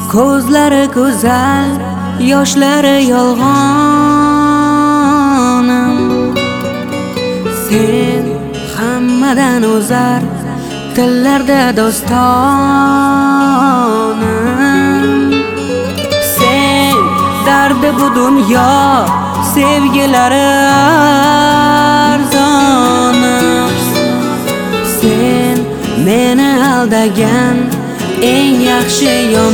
ko'zlari go'zal, yoshlari yolg'onim. Sen hammadan o'zar, tillarda dostonim. Sen dardi bu dunyo, sevgilari arzonim. Sen meni aldagan eng yaxshi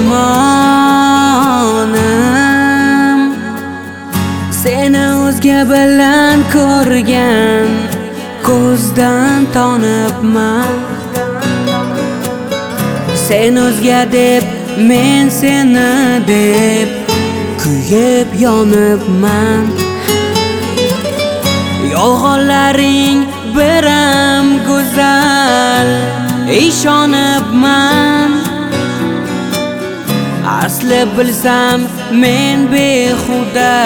yomonim. Seni o'zga bilan ko'rgan, ko'zdan tanibman. Sen o'zga deb, men seni deb kuyib yonibman. Yolg'onlaring biram go'zal, ishonibman. Asli bilsam men behuda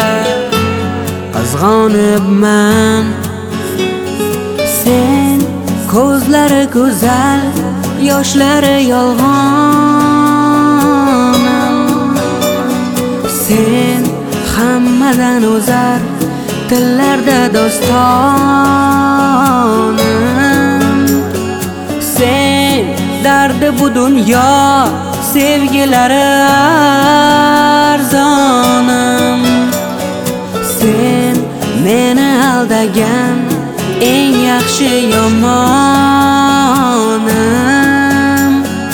qizg'onibman. Sen ko'zlari go'zal, yoshlari yolg'onim. Sen hammadan o'zar, tillarda dostonim. Sen dardi bu dunyo, sevgilari arzonim. Sen meni aldagan eng yaxshi yomonim.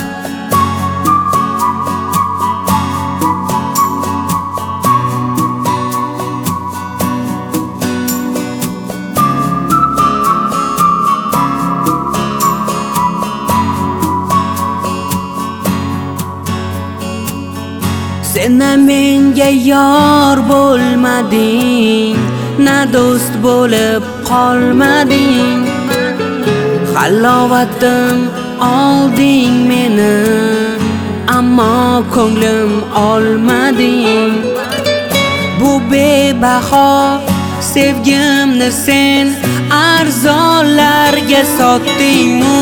Sen na menga yor bo'lmading, na do'st bo'lib qolmading. Halovatim olding meni, ammo ko'nglim olmading. Bu bebaho sevgimni sen arzonlarga sotding-mu?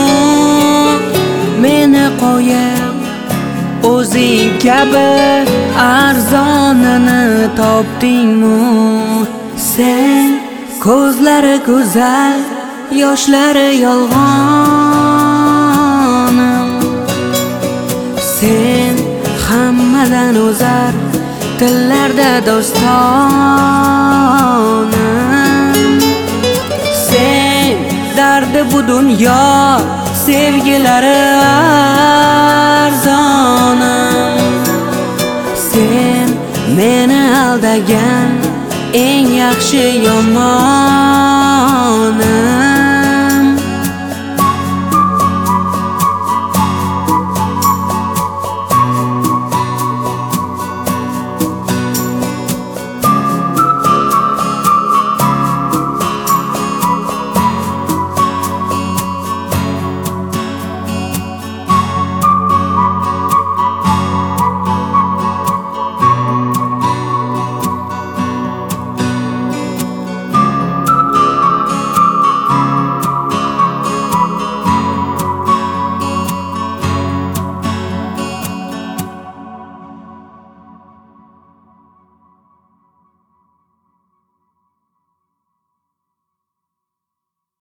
Meni qo'yib o'zing kabi arzonini topding-mu? Sen ko'zlari go'zal, yoshlari yolg'onim. Sen hammadan o'zar, tillarda dostonim. Sen dardi bu dunyo, sevgilari arzonim. Sen meni aldagan eng yaxshi yomonim.